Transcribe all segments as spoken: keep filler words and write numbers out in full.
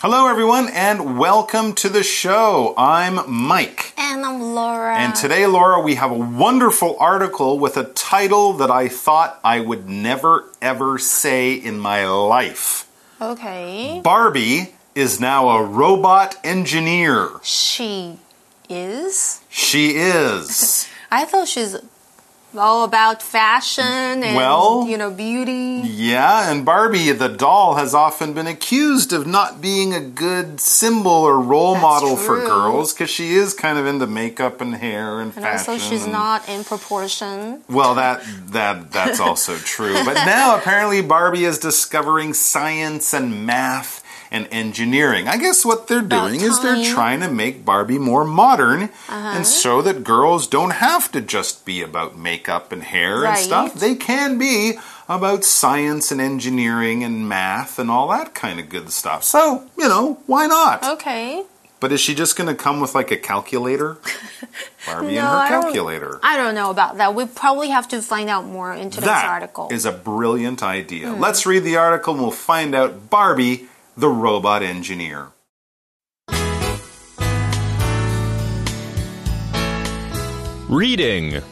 Hello, everyone, and welcome to the show. I'm Mike. And I'm Laura. And today, Laura, we have a wonderful article with a title that I thought I would never, ever say in my life. Okay. Barbie is now a robot engineer. She is? She is. I thought she's all about fashion and, well, you know, beauty. Yeah, and Barbie, the doll, has often been accused of not being a good symbol or role That's model true. for girls because she is kind of into makeup and hair and, And fashion. also she's not in proportion. Well, that that that's also true. But now apparently Barbie is discovering science and math and engineering. I guess what they're doing About is they're time. trying to make Barbie more modern Uh-huh. and show that girls don't have to just be about makeup and hair and Right. stuff. They can be about science and engineering and math and all that kind of good stuff. So, you know, why not? Okay. But is she just going to come with like a calculator? Barbie No, and her I don't- calculator. I don't know about that. We probably have to find out more in today's That article. is a brilliant idea. Hmm. Let's read the article and we'll find out Barbie, the robot engineer. Reading.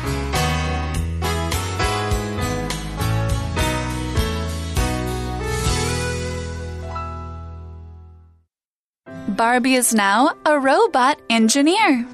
Barbie is now a robot engineer.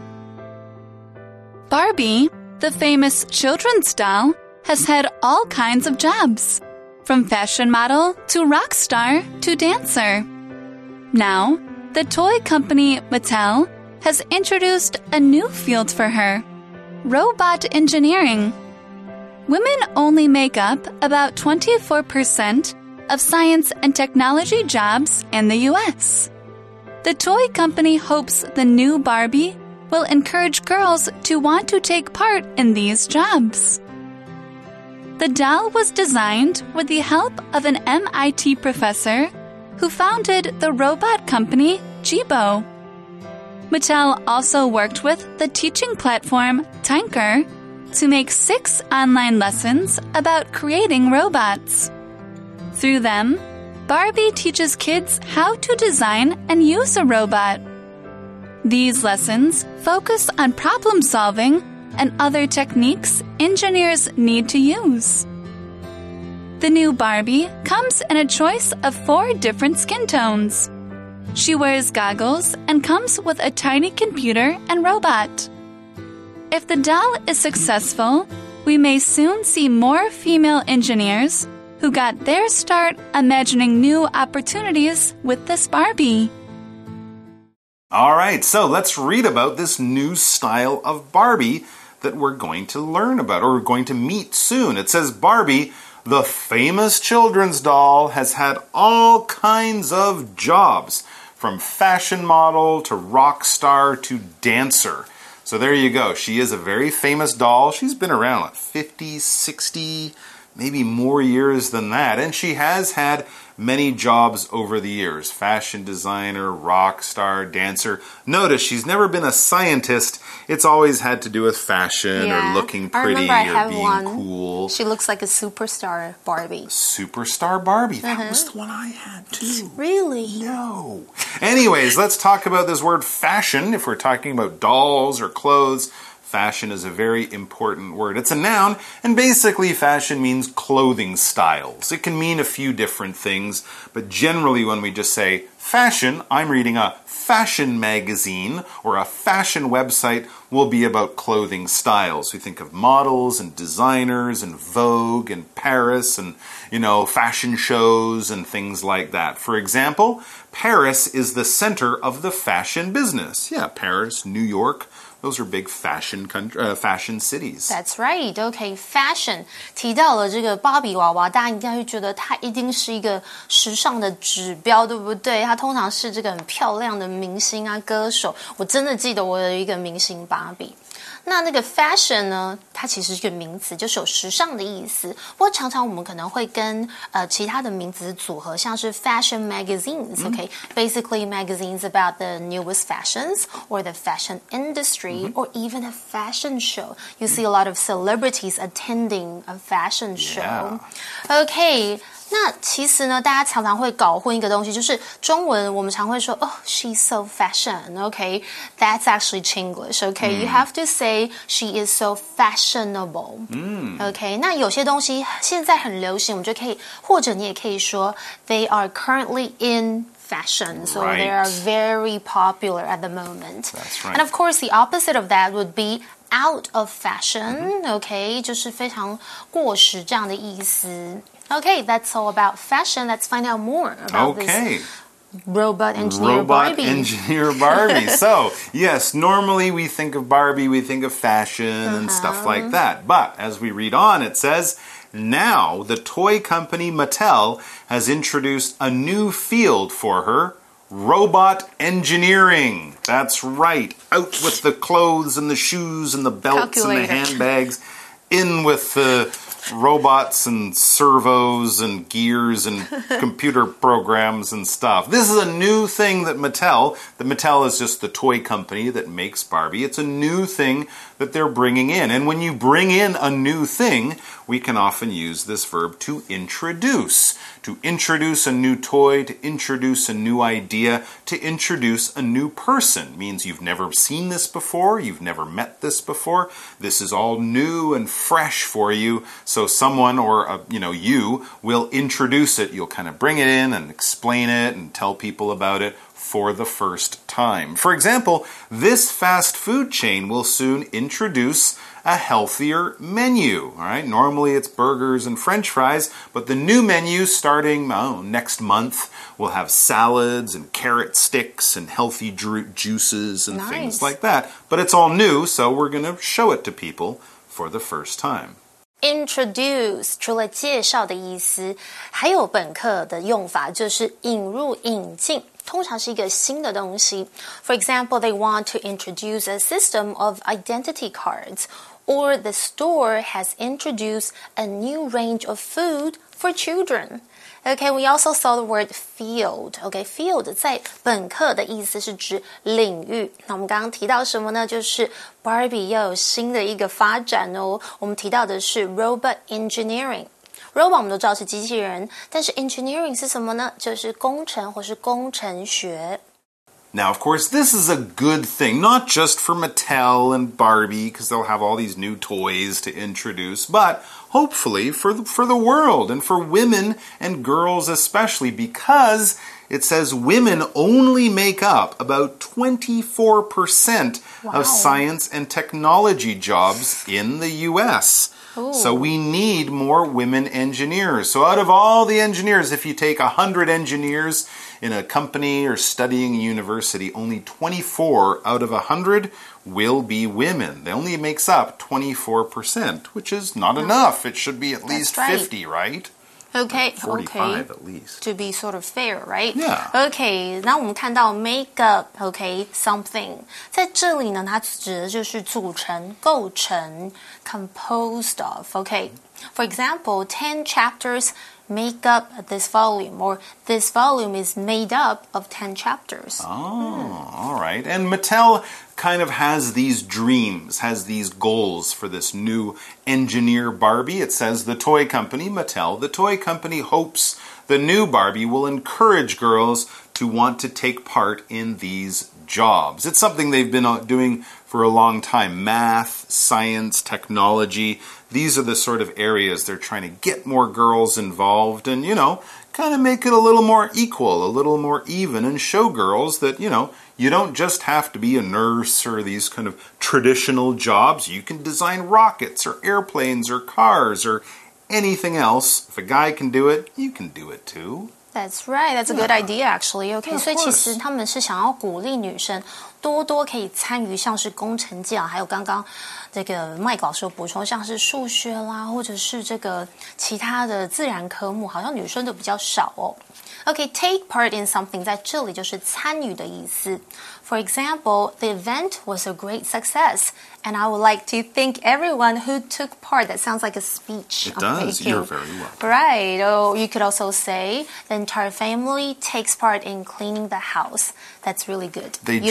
Barbie, the famous children's doll, has had all kinds of jobs, from fashion model to rock star to dancer. Now, the toy company Mattel has introduced a new field for her, robot engineering. Women only make up about twenty-four percent of science and technology jobs in the U S. The toy company hopes the new Barbie will encourage girls to want to take part in these jobs. The doll was designed with the help of an M I T professor who founded the robot company Jibo. Mattel also worked with the teaching platform Tinker to make six online lessons about creating robots. Through them, Barbie teaches kids how to design and use a robot. These lessons focus on problem solving and other techniques engineers need to use. The new Barbie comes in a choice of four different skin tones. She wears goggles and comes with a tiny computer and robot. If the doll is successful, we may soon see more female engineers who got their start imagining new opportunities with this Barbie. All right, so let's read about this new style of Barbie that we're going to learn about, or we're going to meet soon. It says Barbie, the famous children's doll, has had all kinds of jobs, from fashion model to rock star to dancer. So there you go. She is a very famous doll. She's been around like fifty, sixty, maybe more years than that. And she has had many jobs over the years. Fashion designer, rock star, dancer. Notice she's never been a scientist. It's always had to do with fashion Yeah. or looking I pretty remember I or have being one. cool. She looks like a superstar Barbie. Superstar Barbie. That Uh-huh. was the one I had too. Really? No. Anyways, let's talk about this word fashion. If we're talking about dolls or clothes, fashion is a very important word. It's a noun, and basically fashion means clothing styles. It can mean a few different things, but generally when we just say fashion, I'm reading a fashion magazine or a fashion website, will be about clothing styles. We think of models and designers and Vogue and Paris and, you know, fashion shows and things like that. For example, Paris is the center of the fashion business. Yeah, Paris, New York, those are big fashion country, uh, fashion cities. That's right. Okay, fashion 提到了这个芭比娃娃，大家应该会觉得它一定是一个时尚的指标，对不对？它通常是这个很漂亮的明星啊、歌手。我真的记得我有一个明星芭比。那那个 fashion 呢，它其实是一个名词，就是有时尚的意思。不过常常我们可能会跟呃其他的名词组合，像是 fashion magazines，OK，basically magazines about the newest fashions or the fashion industry or even a fashion show. You see a lot of celebrities attending a fashion show. Yeah. Okay, 那其实呢，大家常常会搞混一个东西，就是中文我们常会说，哦 ，she's so fashion，OK，、okay? That's actually Chinglish，OK，、okay? You have to say she is so fashionable，嗯 ，OK， 那有些东西现在很流行，我们就可以，或者你也可以说 they are currently in fashion, so right. they are very popular at the moment. That's right. And of course, the opposite of that would be out of fashion, mm-hmm. okay, 就是非常过时这样的意思。Okay, that's all about fashion. Let's find out more about okay. this robot engineer robot Barbie. engineer Barbie. So, yes, normally we think of Barbie, we think of fashion uh-huh. and stuff like that. But as we read on, it says, now the toy company Mattel has introduced a new field for her, robot engineering. That's right. Out with the clothes and the shoes and the belts Calculator. and the handbags. In with the robots and servos and gears and computer programs and stuff. This is a new thing that Mattel, that Mattel is just the toy company that makes Barbie. It's a new thing that they're bringing in. And when you bring in a new thing, we can often use this verb to introduce. To introduce a new toy, to introduce a new idea, to introduce a new person. Means you've never seen this before, you've never met this before. This is all new and fresh for you. So someone or, uh, you know, you will introduce it. You'll kind of bring it in and explain it and tell people about it for the first time. For example, this fast food chain will soon introduce a healthier menu. All right, normally it's burgers and French fries, but the new menu starting oh, next month will have salads and carrot sticks and healthy ju- juices and nice. things like that. But it's all new, so we're going to show it to people for the first time. Introduce 除了介绍的意思，还有本课的用法就是引入、引进，通常是一个新的东西。For example, they want to introduce a system of identity cards, or the store has introduced a new range of food for children. Okay, we also saw the word field. Okay, field 在本课的意思是指领域。那我们刚刚提到什么呢？就是 Barbie 要有新的一个发展哦。我们提到的是 robot engineering。Robot 我们都知道是机器人，但是 engineering 是什么呢？就是工程或是工程学。 Now, of course, this is a good thing, not just for Mattel and Barbie, because they'll have all these new toys to introduce, but hopefully for the, for the world and for women and girls especially, because it says women only make up about twenty-four percent wow. of science and technology jobs in the U S Ooh. So we need more women engineers. So out of all the engineers, if you take one hundred engineers in a company or studying a university, only twenty-four out of one hundred will be women. That only makes up twenty-four percent, which is not no. enough. It should be at That's least right. fifty, right? Okay, forty-five okay. at least. To be sort of fair, right? Yeah. Okay, 那我们看到 make up, okay, something. 在这里呢，它指的就是组成、构成 composed of, okay? For example, ten chapters make up this volume, or this volume is made up of ten chapters. Oh, hmm. all right. And Mattel kind of has these dreams, has these goals for this new engineer Barbie. It says the toy company, Mattel, the toy company hopes the new Barbie will encourage girls to want to take part in these jobs. It's something they've been doing for a long time. Math, science, technology. These are the sort of areas they're trying to get more girls involved and, you know, kind of make it a little more equal, a little more even, and show girls that, you know, you don't just have to be a nurse or these kind of traditional jobs. You can design rockets or airplanes or cars or anything else. If a guy can do it, you can do it too. That's right. That's a good idea, actually. Okay, yeah, 所以其实他们是想要鼓励女生多多可以参与，像是工程界啊，还有刚刚这个麦老师有补充，像是数学啦，或者是这个其他的自然科目，好像女生都比较少哦。Okay, take part in something 在这里就是参与的意思。For example, the event was a great success, and I would like to thank everyone who took part. That sounds like a speech. It does. You're very welcome. Right. Oh, you could also say the entire family takes part in cleaning the house. That's really good. They you join don't want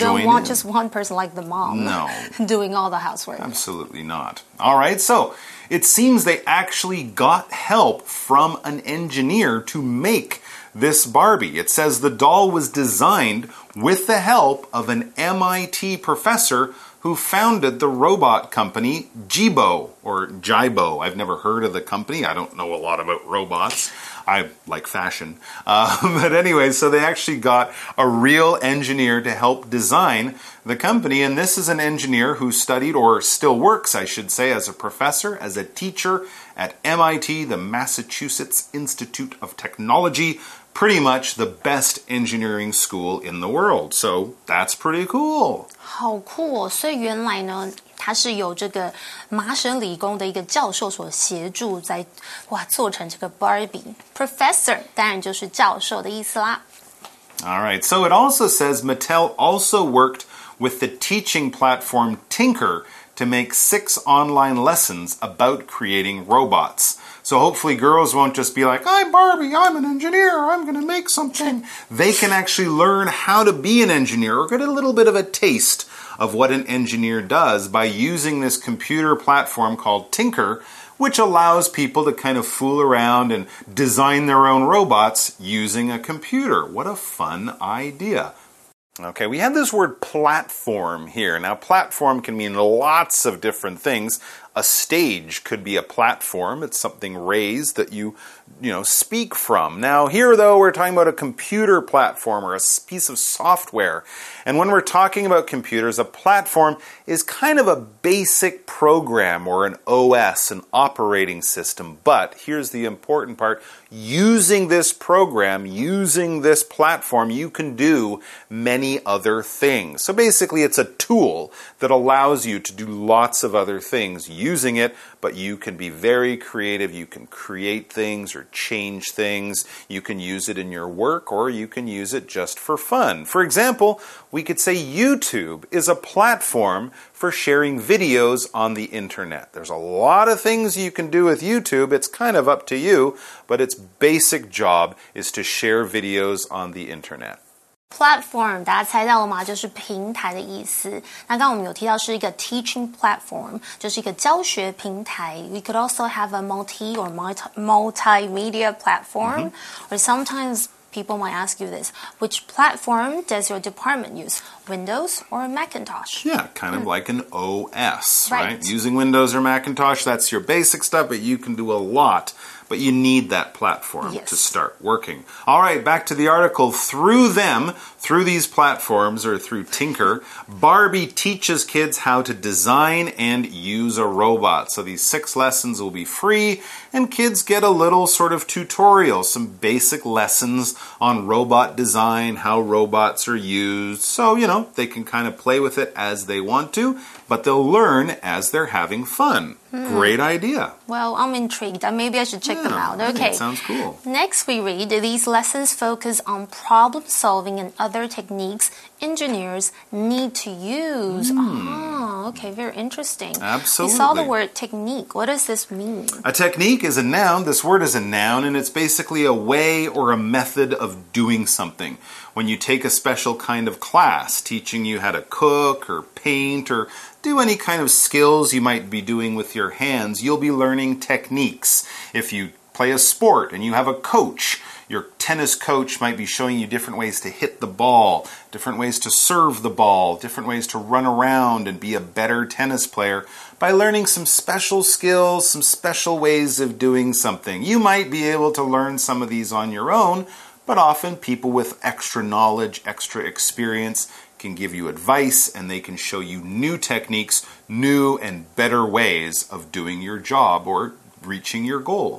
just one person like the mom. No. Doing all the housework. Absolutely not. All right, so it seems they actually got help from an engineer to make this Barbie. It says the doll was designed with the help of an M I T professor who founded the robot company Jibo, or Jibo. I've never heard of the company. I don't know a lot about robots. I like fashion. Uh, but anyway, so they actually got a real engineer to help design the company. And this is an engineer who studied, or still works, I should say, as a professor, as a teacher at M I T, the Massachusetts Institute of Technology. Pretty much the best engineering school in the world. So that's pretty cool. 好酷哦！所以原来呢，他是由这个麻省理工的一个教授所协助在，哇做成这个 Barbie。Professor 当然就是教授的意思啦。 All right, so it also says Mattel also worked with the teaching platform Tinker to make six online lessons about creating robots. So hopefully girls won't just be like, I'm Barbie, I'm an engineer, I'm going to make something. They can actually learn how to be an engineer or get a little bit of a taste of what an engineer does by using this computer platform called Tinker, which allows people to kind of fool around and design their own robots using a computer. What a fun idea. Okay, we have this word platform here. Now, platform can mean lots of different things. A stage could be a platform. It's something raised that you, you know, speak from. Now, here, though, we're talking about a computer platform or a piece of software. And when we're talking about computers, a platform is kind of a basic program or an O S, an operating system. But here's the important part. Using this program, using this platform, you can do many other things. So basically, it's a tool that allows you to do lots of other things using it, but you can be very creative. You can create things or change things. You can use it in your work, or you can use it just for fun. For example, we could say YouTube is a platform for sharing videos on the internet. There's a lot of things you can do with YouTube. It's kind of up to you, but its basic job is to share videos on the internet. Platform 大家猜到了吗？就是平台的意思。那刚刚我们有提到是一个 teaching platform， 就是一个教学平台。We could also have a multi or multi multimedia platform, mm-hmm. or sometimes people might ask you this: which platform does your department use? Windows or Macintosh? Yeah, kind of mm. like an O S, right. right? Using Windows or Macintosh, that's your basic stuff, but you can do a lot. But you need that platform yes. to start working. All right, back to the article. Through them, through these platforms or through Tinker, Barbie teaches kids how to design and use a robot. So these six lessons will be free, and kids get a little sort of tutorial, some basic lessons on robot design, how robots are used. So, you know, they can kind of play with it as they want to, but they'll learn as they're having fun. Mm. Great idea. Well, I'm intrigued. Maybe I should check yeah, them out. I Okay. think it sounds cool. Next, we read these lessons focus on problem solving and other techniques engineers need to use. Mm. Ah, okay, very interesting. Absolutely. We saw the word technique. What does this mean? A technique is a noun. This word is a noun, and it's basically a way or a method of doing something. When you take a special kind of class, teaching you how to cook or paint or do any kind of skills you might be doing with your hands, you'll be learning techniques. If you play a sport and you have a coach, your tennis coach might be showing you different ways to hit the ball, different ways to serve the ball, different ways to run around and be a better tennis player by learning some special skills, some special ways of doing something. You might be able to learn some of these on your own, but often people with extra knowledge, extra experience can give you advice, and they can show you new techniques, new and better ways of doing your job or reaching your goal.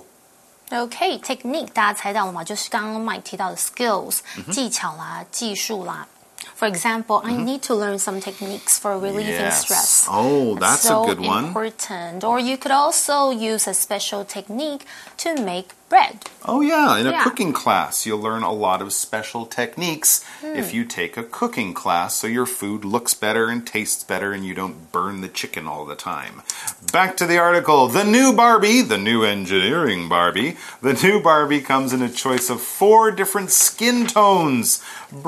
Okay, technique 大家猜到了吗？就是刚刚 Mike 提到的 skills、mm-hmm. 技巧啦、技术啦。For example, mm-hmm. I need to learn some techniques for relieving yes. stress. Oh, that's so a good one. Important. Or you could also use a special technique to make bread. Oh, yeah. In a Yeah. cooking class, you'll learn a lot of special techniques if you take a cooking class so your food looks better and tastes better and you don't burn the chicken all the time. Back to the article. The new Barbie, the new engineering Barbie, the new Barbie comes in a choice of four different skin tones.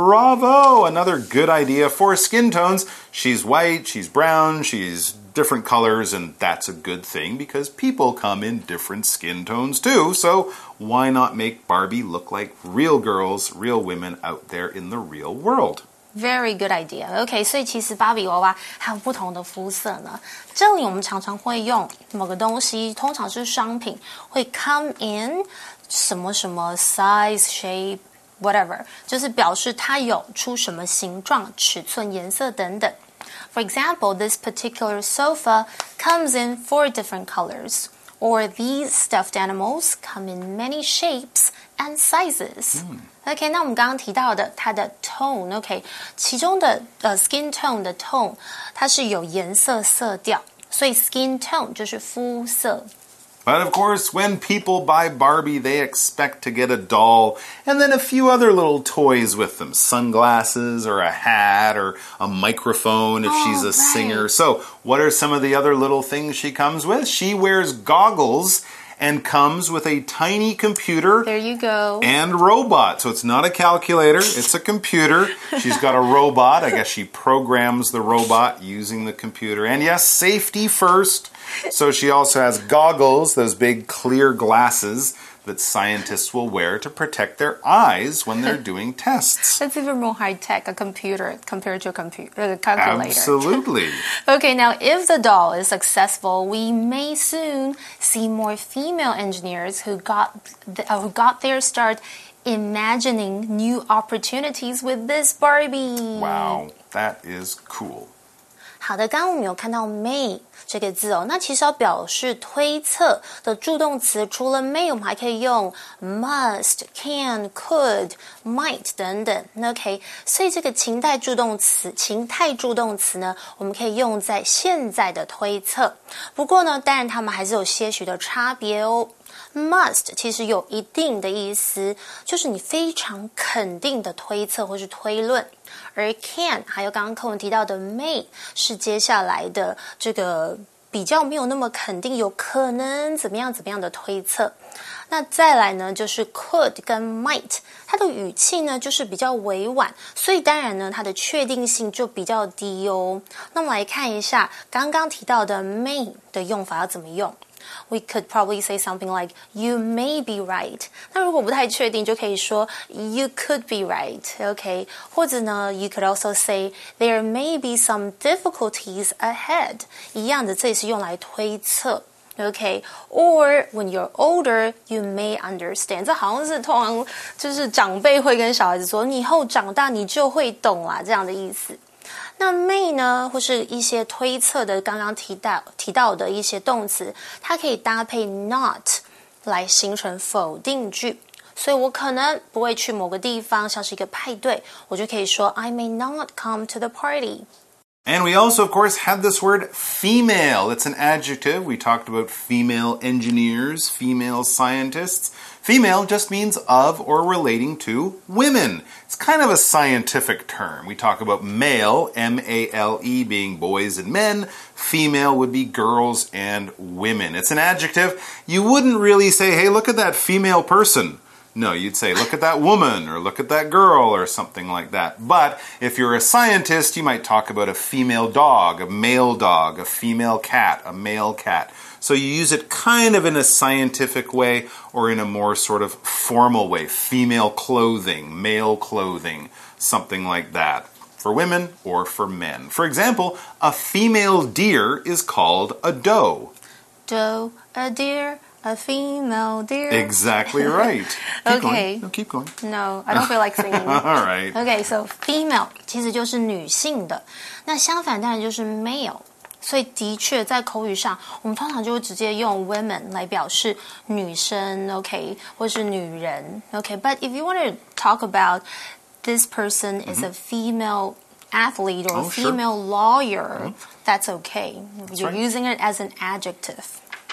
Bravo! Another good idea for skin tones. She's white, she's brown, she's different colors, and that's a good thing because people come in different skin tones too. So why not make Barbie look like real girls, real women out there in the real world? Very good idea. OK， 所以其实芭比娃娃还有不同的肤色呢。这里我们常常会用某个东西，通常是商品，会 come in 什么什么 size, shape, whatever， 就是表示它有出什么形状、尺寸、颜色等等。For example, this particular sofa comes in four different colors, or these stuffed animals come in many shapes and sizes. OK， 那我们刚刚提到的它的 tone，OK， 其中的呃 skin tone 的 tone， 它是有颜色色调，所以 skin tone 就是肤色。 But of course, when people buy Barbie, they expect to get a doll and then a few other little toys with them. Sunglasses or a hat or a microphone if oh, she's a right. singer. So what are some of the other little things she comes with? She wears goggles and comes with a tiny computer. There you go. And robot. So it's not a calculator, it's a computer. She's got a robot. I guess she programs the robot using the computer. And yes, safety first. So she also has goggles, those big clear glasses that scientists will wear to protect their eyes when they're doing tests. That's even more high-tech, a computer compared to a computer, a calculator. Absolutely. Okay, now if the doll is successful, we may soon see more female engineers who got the, uh, who got their start imagining new opportunities with this Barbie. Wow, that is cool. 好的，刚刚我们有看到 may 这个字哦，那其实要表示推测的助动词，除了 may， 我们还可以用 must, can, could, might 等等。OK， 所以这个情态助动词，情态助动词呢，我们可以用在现在的推测。不过呢，当然它们还是有些许的差别哦。Must 其实有一定的意思，就是你非常肯定的推测或是推论，而 can 还有刚刚课文提到的 may 是接下来的这个比较没有那么肯定，有可能怎么样怎么样的推测。那再来呢，就是 could 跟 might， 它的语气呢就是比较委婉，所以当然呢，它的确定性就比较低哦。那我们来看一下刚刚提到的 may 的用法要怎么用。We could probably say something like, you may be right. 那如果不太确定，就可以说 you could be right, okay? 或者呢 you could also say, there may be some difficulties ahead. 一样的，这也是用来推测。Okay, or when you're older, you may understand. 这好像是通常就是长辈会跟小孩子说，你以后长大你就会懂啦，这样的意思。那 may 呢，或是一些推测的，刚刚提到提到的一些动词，它可以搭配 not 来形成否定句。所以我可能不会去某个地方，像是一个派对，我就可以说 I may not come to the party. And we also, of course, had this word female. It's an adjective. We talked about female engineers, female scientists. Female just means of or relating to women. It's kind of a scientific term. We talk about male, M A L E, being boys and men. Female would be girls and women. It's an adjective. You wouldn't really say, hey, look at that female person. No, you'd say, look at that woman, or look at that girl, or something like that. But if you're a scientist, you might talk about a female dog, a male dog, a female cat, a male cat. So you use it kind of in a scientific way or in a more sort of formal way. Female clothing, male clothing, something like that. For women or for men. For example, a female deer is called a doe. Doe, a deer, a female deer. Exactly right. Keep Okay. going. No, keep going. No, I don't feel like singing. All right. Okay, so female 其实就是女性的，那相反当然就是 male。所以的确在口语上，我们通常就会直接用 women 来表示女生 ，OK， 或是女人 ，OK。But if you want to talk about this person is a female athlete or oh, female sure. lawyer, that's okay. That's You're right. using it as an adjective.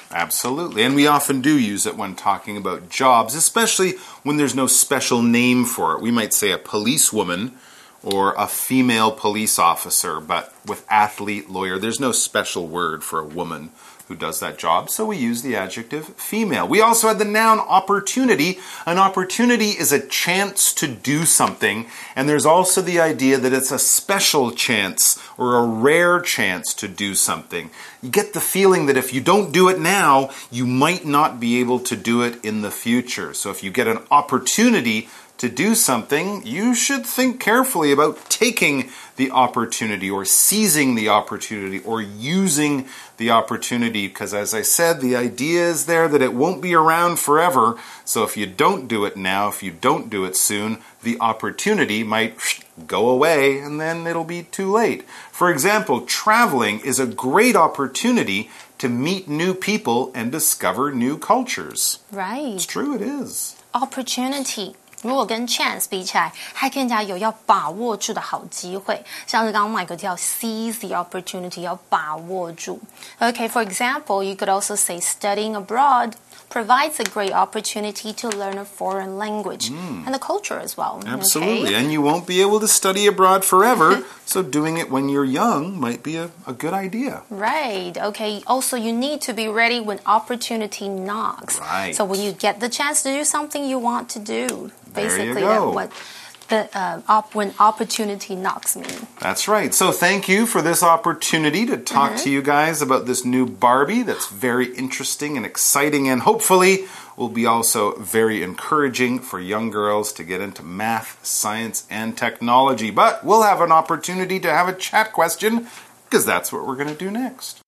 Absolutely. And we often do use it when talking about jobs, especially when there's no special name for it. We might say a policewoman or a female police officer, but with athlete, lawyer, there's no special word for a woman who does that job, so we use the adjective female. We also had the noun opportunity. An opportunity is a chance to do something, and there's also the idea that it's a special chance or a rare chance to do something. You get the feeling that if you don't do it now, you might not be able to do it in the future. So if you get an opportunity to do something, you should think carefully about taking the opportunity or seizing the opportunity or using the opportunity, because as I said, the idea is there that it won't be around forever. So if you don't do it now, if you don't do it soon, the opportunity might go away and then it'll be too late. For example, traveling is a great opportunity to meet new people and discover new cultures. Right. It's true, it is. Opportunity. 如果跟 chance 比起来，还更加有要把握住的好机会，像是刚刚麦克提到 seize the opportunity， 要把握住。Okay, for example, you could also say studying abroad provides a great opportunity to learn a foreign language mm. and the culture as well. Absolutely, okay? And you won't be able to study abroad forever, so doing it when you're young might be a, a good idea. Right, okay. Also, you need to be ready when opportunity knocks. Right. So when you get the chance to do something you want to do, basically there you go. That what the uh, op when opportunity knocks me. That's right. So thank you for this opportunity to talk mm-hmm. to you guys about this new Barbie that's very interesting and exciting, and hopefully will be also very encouraging for young girls to get into math, science, and technology. But we'll have an opportunity to have a chat question, because that's what we're going to do next.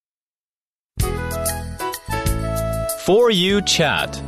For You Chat.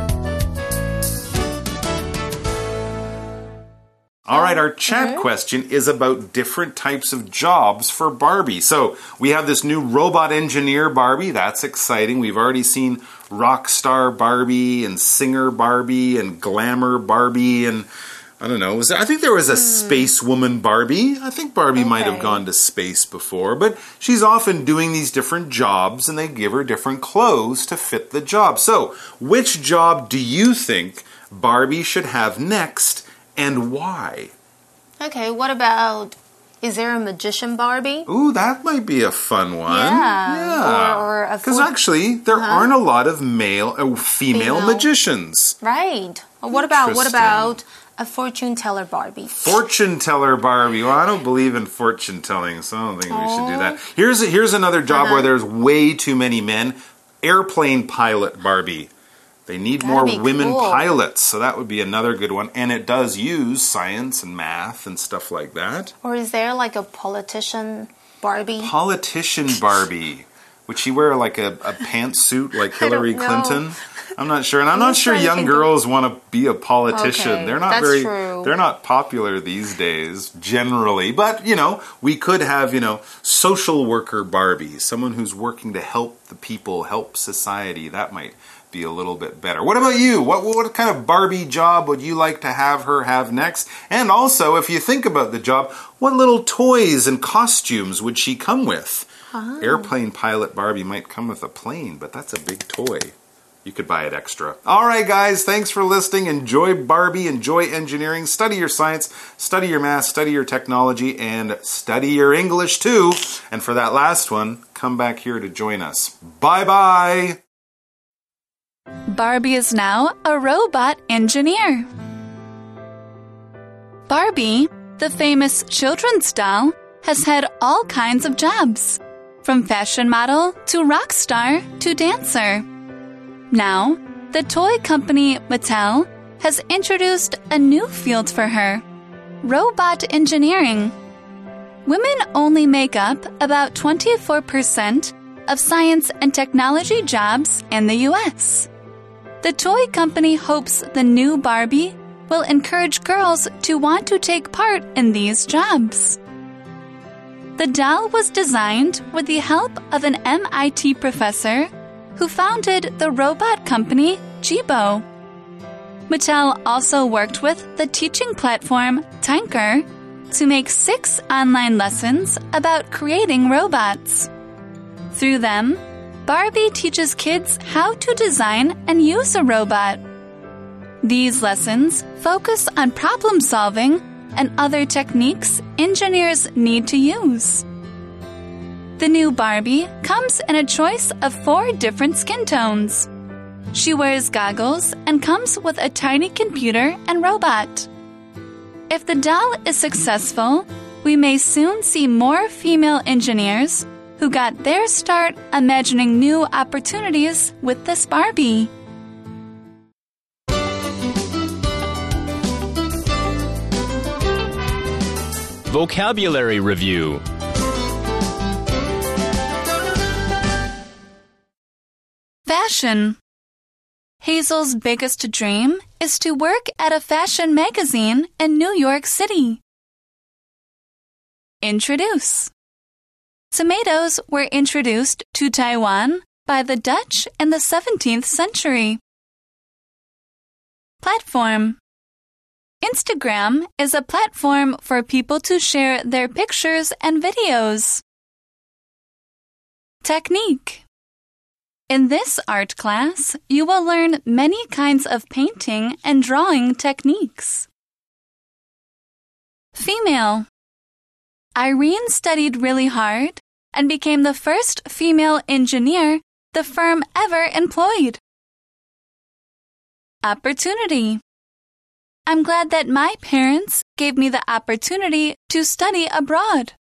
All right, our chat mm-hmm. question is about different types of jobs for Barbie. So we have this new robot engineer Barbie. That's exciting. We've already seen rock star Barbie and singer Barbie and glamour Barbie and I don't know. Was there, I think there was a mm. space woman Barbie. I think Barbie okay. might have gone to space before, but she's often doing these different jobs and they give her different clothes to fit the job. So which job do you think Barbie should have next? And why? Okay, what about, is there a magician Barbie? Ooh, that might be a fun one. Yeah. Yeah. Or, or Because actually, there uh-huh. aren't a lot of male, uh, female, female magicians. Right. What about, what about a fortune teller Barbie? Fortune teller Barbie. Well, I don't believe in fortune telling, so I don't think oh. we should do that. Here's, a, here's another job uh-huh. where there's way too many men. Airplane pilot Barbie. They need That'd more women cool. pilots, so that would be another good one. And it does use science and math and stuff like that. Or is there like a politician Barbie? Politician Barbie. Would she wear like a, a pantsuit like Hillary Clinton? I'm not sure. And I'm, I'm not sure young girls of... want to be a politician. Okay, they're not that's very true. They're not popular these days generally. But, you know, we could have, you know, social worker Barbie, someone who's working to help the people, help society. That might be a little bit better. What about you? What what kind of Barbie job would you like to have her have next? And also, if you think about the job, what little toys and costumes would she come with? Oh. Airplane pilot Barbie might come with a plane, but that's a big toy. You could buy it extra. All right, guys, thanks for listening. Enjoy Barbie, enjoy engineering, study your science, study your math, study your technology, and study your English too. And for that last one, come back here to join us. Bye-bye. Barbie is now a robot engineer. Barbie, the famous children's doll, has had all kinds of jobs, from fashion model to rock star to dancer. Now, the toy company Mattel has introduced a new field for her, robot engineering. Women only make up about twenty-four percent of science and technology jobs in the U S The toy company hopes the new Barbie will encourage girls to want to take part in these jobs. The doll was designed with the help of an M I T professor who founded the robot company Jibo. Mattel also worked with the teaching platform Tinker to make six online lessons about creating robots. Through them, Barbie teaches kids how to design and use a robot. These lessons focus on problem solving and other techniques engineers need to use. The new Barbie comes in a choice of four different skin tones. She wears goggles and comes with a tiny computer and robot. If the doll is successful, we may soon see more female engineers who got their start imagining new opportunities with this Barbie. Vocabulary Review. Fashion. Hazel's biggest dream is to work at a fashion magazine in New York City. Introduce. Tomatoes were introduced to Taiwan by the Dutch in the seventeenth century. Platform. Instagram is a platform for people to share their pictures and videos. Technique. In this art class, you will learn many kinds of painting and drawing techniques. Female. Irene studied really hard and became the first female engineer the firm ever employed. Opportunity. I'm glad that my parents gave me the opportunity to study abroad.